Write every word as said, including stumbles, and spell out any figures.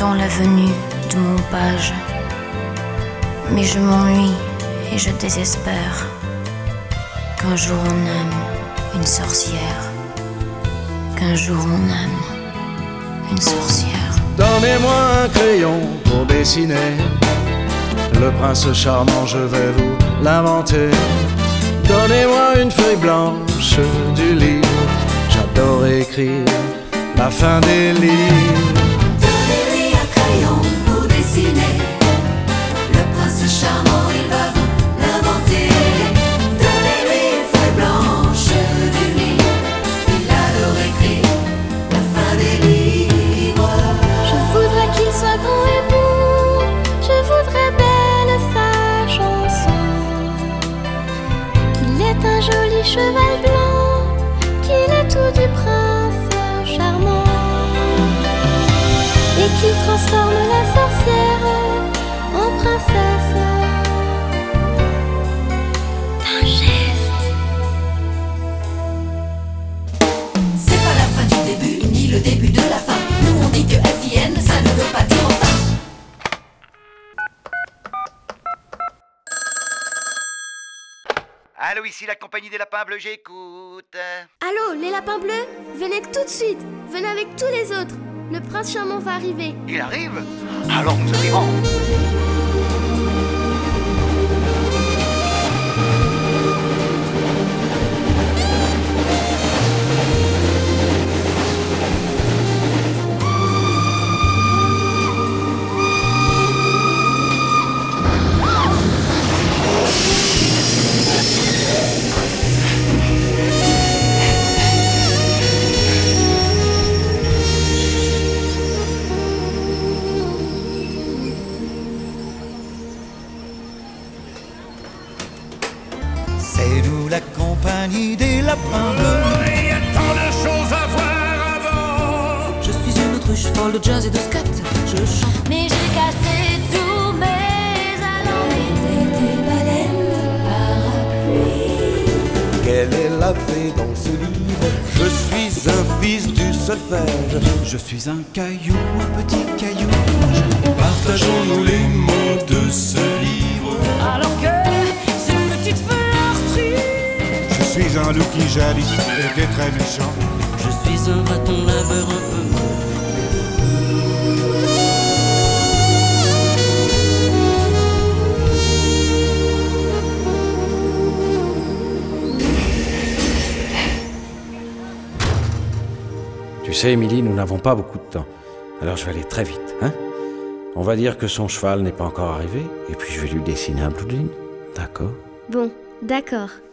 J'attends la venue de mon page, mais je m'ennuie et je désespère qu'un jour on aime une sorcière, qu'un jour on aime une sorcière. Donnez-moi un crayon pour dessiner le prince charmant, je vais vous l'inventer. Donnez-moi une feuille blanche du livre, j'adore écrire la fin des livres. Donnez-lui un crayon pour dessiner le prince charmant, il va vous l'inventer. Donnez-lui une feuille blanche du livre, il adore écrire la fin des livres. Je voudrais qu'il soit grand et beau, je voudrais belle sa chanson, qu'il ait un joli cheval blanc, qu'il ait tout du prince charmant, et qu'il transforme la sorcière en princesse d'un geste. C'est pas la fin du début, ni le début de la fin. Nous on dit que F I N, ça ne veut pas dire enfin. Allô, ici la compagnie des lapins bleus, j'écoute. Allô, les lapins bleus, venez tout de suite, venez avec tous les autres. Le prince charmant va arriver. Il arrive? Alors nous arrivons. C'est nous la compagnie des lapins bleus. Il y a tant de choses à voir avant. Je suis une autruche folle de jazz et de scat. Je chante, Mais j'ai cassé tous mes allants. des baleines de parapluie. Quelle est la fée dans ce livre? Je suis un fils du solfège. Je suis un caillou, un petit caillou. Partageons-nous les mots de ce livre. Alors que c'est une petite fleur Je suis un loup qui jadis était très méchant. Je suis un raton laveur un peu. Tu sais, Émilie, nous n'avons pas beaucoup de temps. Alors je vais aller très vite, hein? On va dire que son cheval n'est pas encore arrivé, et puis je vais lui dessiner un blue jean. D'accord? Bon, d'accord.